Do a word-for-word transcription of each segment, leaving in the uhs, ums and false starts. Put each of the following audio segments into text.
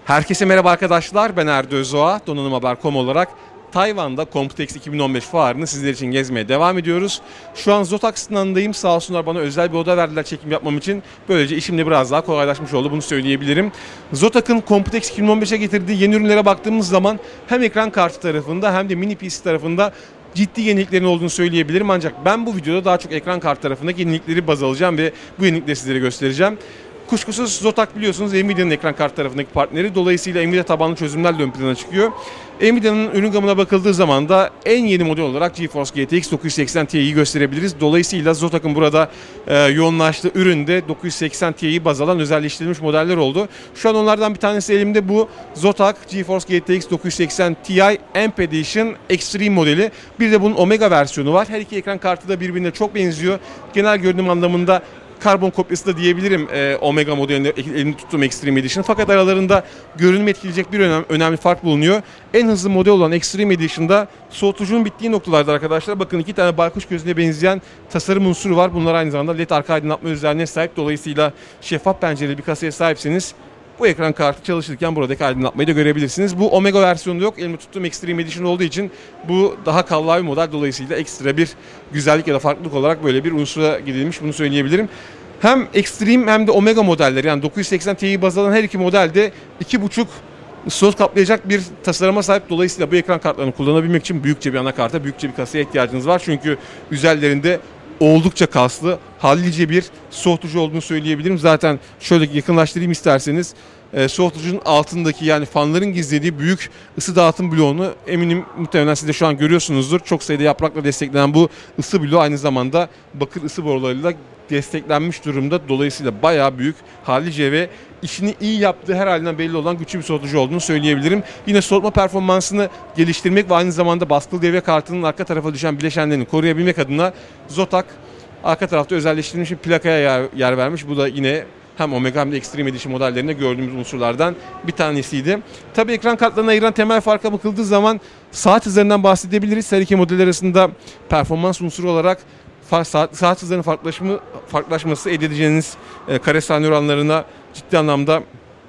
Herkese merhaba arkadaşlar, ben Erdo Özoğa, donanım haber nokta com olarak Tayvan'da Computex iki bin on beş fuarını sizler için gezmeye devam ediyoruz. Şu an Zotac standındayım, sağ olsunlar bana özel bir oda verdiler çekim yapmam için. Böylece işim de biraz daha kolaylaşmış oldu, bunu söyleyebilirim. Zotac'ın Computex iki bin on beşe getirdiği yeni ürünlere baktığımız zaman hem ekran kartı tarafında hem de mini P C tarafında ciddi yeniliklerin olduğunu söyleyebilirim. Ancak ben bu videoda daha çok ekran kartı tarafındaki yenilikleri baz alacağım ve bu yenilikleri sizlere göstereceğim. Kuşkusuz Zotac biliyorsunuz Nvidia'nın ekran kartı tarafındaki partneri. Dolayısıyla Nvidia tabanlı çözümlerle ön plana çıkıyor. Nvidia'nın ürün gamına bakıldığı zaman da en yeni model olarak GeForce G T X dokuz yüz seksen Ti'yi gösterebiliriz. Dolayısıyla Zotac'ın burada e, yoğunlaştığı üründe dokuz yüz seksen Ti'yi baz alan özelleştirilmiş modeller oldu. Şu an onlardan bir tanesi elimde, bu Zotac GeForce G T X dokuz yüz seksen Ti Amp Edition Extreme modeli. Bir de bunun Omega versiyonu var. Her iki ekran kartı da birbirine çok benziyor. Genel görünüm anlamında karbon kopyası da diyebilirim e, Omega modelinde elimde tuttuğum Extreme Edition. Fakat aralarında görünüm etkileyecek bir önem, önemli fark bulunuyor. En hızlı model olan Extreme Edition'da soğutucunun bittiği noktalarda arkadaşlar bakın iki tane baykuş gözüne benzeyen tasarım unsuru var. Bunlar aynı zamanda led arka aydınlatma özelliğine sahip. Dolayısıyla şeffaf pencereli bir kasaya sahipseniz bu ekran kartı çalışırken buradaki aydınlatmayı da görebilirsiniz. Bu Omega versiyonu yok. Elimde tuttuğum Extreme Edition olduğu için bu daha kallavi bir model. Dolayısıyla ekstra bir güzellik ya da farklılık olarak böyle bir unsura gidilmiş, bunu söyleyebilirim. Hem Extreme hem de Omega modelleri, yani dokuz yüz seksen Ti'yi baz alan her iki modelde iki buçuk slot kaplayacak bir tasarıma sahip. Dolayısıyla bu ekran kartlarını kullanabilmek için büyükçe bir anakarta, büyükçe bir kasaya ihtiyacınız var. Çünkü üzerlerinde oldukça kaslı, hallice bir soğutucu olduğunu söyleyebilirim. Zaten şöyle yakınlaştırayım isterseniz. E, soğutucunun altındaki, yani fanların gizlediği büyük ısı dağıtım bloğunu eminim muhtemelen siz de şu an görüyorsunuzdur. Çok sayıda yaprakla desteklenen bu ısı bloğu aynı zamanda bakır ısı borularıyla desteklenmiş durumda. Dolayısıyla bayağı büyük, hallice ve işini iyi yaptığı her halinden belli olan güçlü bir soğutucu olduğunu söyleyebilirim. Yine soğutma performansını geliştirmek ve aynı zamanda baskılı devre kartının arka tarafa düşen bileşenlerini koruyabilmek adına Zotac arka tarafta özelleştirilmiş bir plakaya yer, yer vermiş. Bu da yine hem Omega hem de Extreme Edition modellerinde gördüğümüz unsurlardan bir tanesiydi. Tabii ekran kartlarına ayıran temel farka bakıldığı zaman saat hızlarından bahsedebiliriz. Her iki model arasında performans unsuru olarak saat, saat hızlarının farklılaşma, farklılaşması elde edeceğiniz e, kare saniye oranlarına ciddi anlamda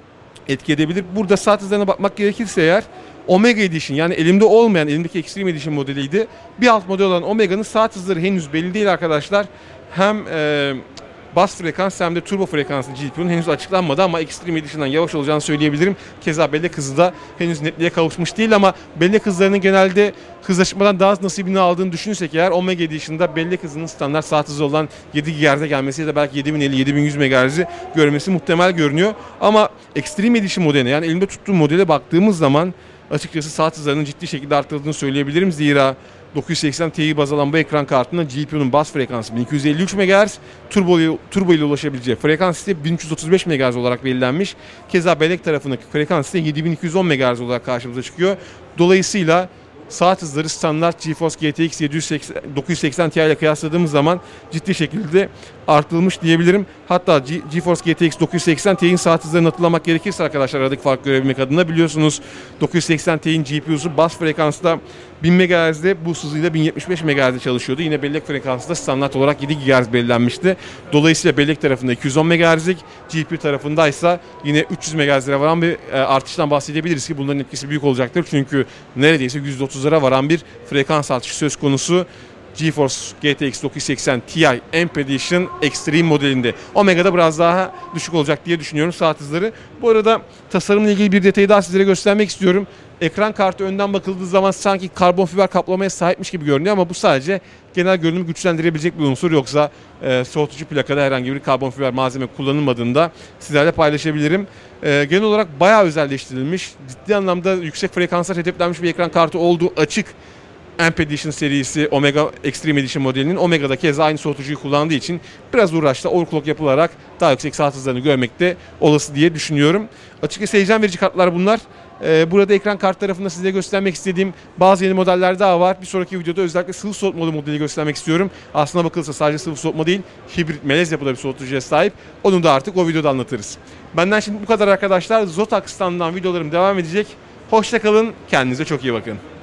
etki edebilir. Burada saat hızlarına bakmak gerekirse eğer Omega Edition, yani elimde olmayan, elimdeki Extreme Edition modeliydi. Bir alt model olan Omega'nın saat hızları henüz belli değil arkadaşlar. Hem e, bas frekans hem de turbo frekanslı G P U'nun henüz açıklanmadı ama Extreme Edition'dan yavaş olacağını söyleyebilirim. Keza bellek hızı da henüz netliğe kavuşmuş değil ama bellek hızlarının genelde hızlaşmadan daha az nasibini aldığını düşünürsek eğer Omega Edition'da bellek hızının standart saat hızı olan yedi gigahertz'e gelmesi ya da belki yedi bin elli yedi bin yüz megahertz'i görmesi muhtemel görünüyor. Ama Extreme Edition modeline, yani elimde tuttuğum modele baktığımız zaman açıkçası saat hızlarının ciddi şekilde arttırıldığını söyleyebilirim. Zira dokuz yüz seksen Ti'yi baz alan bu ekran kartında G P U'nun bas frekansı bin iki yüz elli üç megahertz, turbo, turbo ile ulaşabileceği frekans ise bin üç yüz otuz beş megahertz olarak belirlenmiş. Keza bellek tarafındaki frekans ise yedi bin iki yüz on megahertz olarak karşımıza çıkıyor. Dolayısıyla saat hızları standart GeForce G T X dokuz yüz seksen Ti ile kıyasladığımız zaman ciddi şekilde artırılmış diyebilirim. Hatta G- GeForce G T X dokuz yüz seksen Ti'nin saat hızlarını hatırlamak gerekirse arkadaşlar, aradaki farkı görebilmek adına, biliyorsunuz dokuz yüz seksen Ti'nin G P U'su bas frekansta bin megahertz'de, bu hızıyla bin yetmiş beş megahertz'de çalışıyordu. Yine bellek frekansı da standart olarak yedi gigahertz belirlenmişti. Dolayısıyla bellek tarafında iki yüz on megahertz'lik, G P U tarafındaysa yine üç yüz megahertz'lere varan bir e, artıştan bahsedebiliriz ki bunların etkisi büyük olacaktır. Çünkü neredeyse yüzde otuzlara varan bir frekans artışı söz konusu GeForce G T X dokuz yüz seksen Ti Amp Edition Extreme modelinde. Omega'da biraz daha düşük olacak diye düşünüyorum saat hızları. Bu arada tasarımla ilgili bir detayı daha sizlere göstermek istiyorum. Ekran kartı önden bakıldığı zaman sanki karbon fiber kaplamaya sahipmiş gibi görünüyor ama bu sadece genel görünümü güçlendirebilecek bir unsur. Yoksa e, soğutucu plakada herhangi bir karbon fiber malzeme kullanılmadığında sizlerle paylaşabilirim. E, genel olarak bayağı özelleştirilmiş, ciddi anlamda yüksek frekanslar hedeflenmiş bir ekran kartı olduğu açık. Amp Edition serisi Omega Extreme Edition modelinin Omega'da keza aynı soğutucuyu kullandığı için biraz uğraşla overclock yapılarak daha yüksek saat hızlarını görmek de olası diye düşünüyorum. Açıkçası heyecan verici kartlar bunlar. Ee, burada ekran kart tarafında size göstermek istediğim bazı yeni modeller daha var. Bir sonraki videoda özellikle sıvı soğutmalı modeli göstermek istiyorum. Aslına bakılırsa sadece sıvı soğutma değil, hibrit melez yapıda bir soğutucuya sahip. Onu da artık o videoda anlatırız. Benden şimdi bu kadar arkadaşlar. Zotac standından videolarım devam edecek. Hoşça kalın, kendinize çok iyi bakın.